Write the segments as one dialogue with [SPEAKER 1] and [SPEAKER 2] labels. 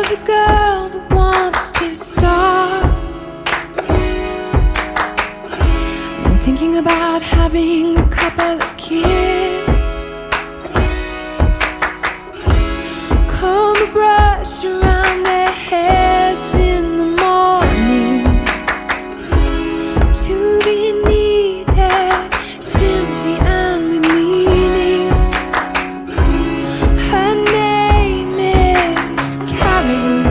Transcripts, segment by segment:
[SPEAKER 1] a girl that wants to start. I'm thinking about having a couple of kids. Comb a brush around their heads in the morning. To be needed simply and with meaning. Her name is Karen.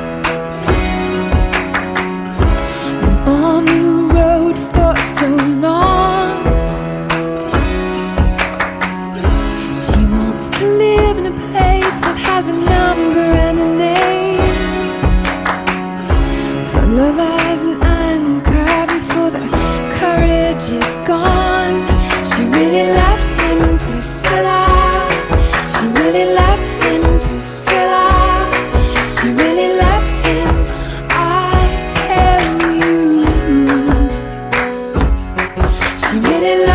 [SPEAKER 1] I'm on the road for so long. She wants to live in a place that has a number and a name. For love as an anchor before the courage is gone. She really loves him, Priscilla. She really loves him, Priscilla. She really loves him, I tell you. She really loves